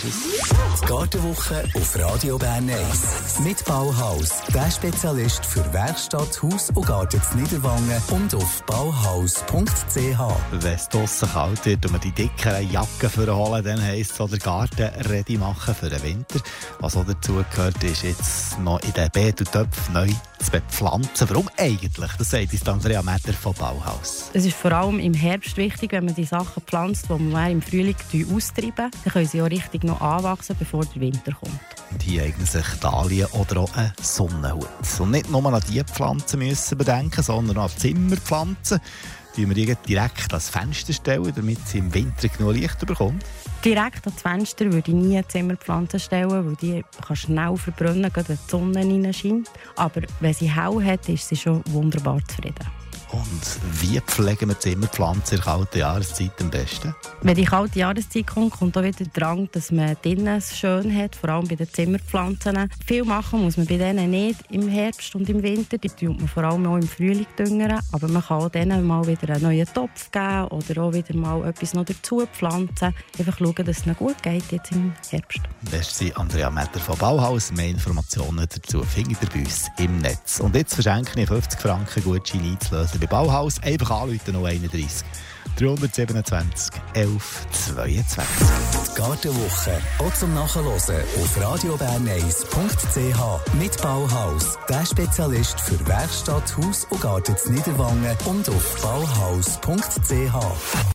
ist es. Die Gartenwoche auf Radio Bern 1. Mit Bauhaus, der Spezialist für Werkstatt, Haus und Garten in Niederwangen und auf bauhaus.ch. Wenn es draussen kalt wird und man die dickeren Jacken vorholen, dann heisst es, den Garten ready machen für den Winter. Was auch dazu gehört, ist jetzt noch in den Beeten und Töpfen neu zu bepflanzen. Warum eigentlich? Das sagt uns Andrea Metter von Bauhaus. Es ist vor allem im Herbst wichtig, wenn man die Sachen pflanzt, die wir im Frühling austreiben. Dann können sie auch richtig noch anwachsen, bevor der Winter kommt. Und hier eignen sich Dahlien oder auch ein Sonnenhut. Und nicht nur an diese Pflanzen müssen bedenken, sondern auch an Zimmerpflanzen. Die wir direkt ans Fenster stellen, damit sie im Winter genug Licht bekommen. Direkt ans Fenster würde ich nie eine Zimmerpflanze stellen, weil die kann schnell verbrennen, gerade wenn die Sonne reinscheint. Aber wenn sie hell hat, ist sie schon wunderbar zufrieden. Und wie pflegen wir Zimmerpflanzen in der kalten Jahreszeit am besten? Wenn die kalte Jahreszeit kommt, kommt auch wieder der Drang, dass man drinnen es schön hat, vor allem bei den Zimmerpflanzen. Viel machen muss man bei denen nicht im Herbst und im Winter. Die tut man vor allem auch im Frühling düngern. Aber man kann auch denen mal wieder einen neuen Topf geben oder auch wieder mal etwas noch dazu pflanzen. Einfach schauen, dass es ihnen gut geht jetzt im Herbst. Merci Andrea Metter von Bauhaus. Mehr Informationen dazu findet ihr bei uns im Netz. Und jetzt verschenke ich 50 Franken Gutschein einzulösen bei Bauhaus. Einfach anrufen 031 327 11 22. Die Gartenwoche auch zum Nachhören auf radiobern1.ch. Mit Bauhaus, der Spezialist für Werkstatt, Haus und Garten in Niederwangen und auf bauhaus.ch.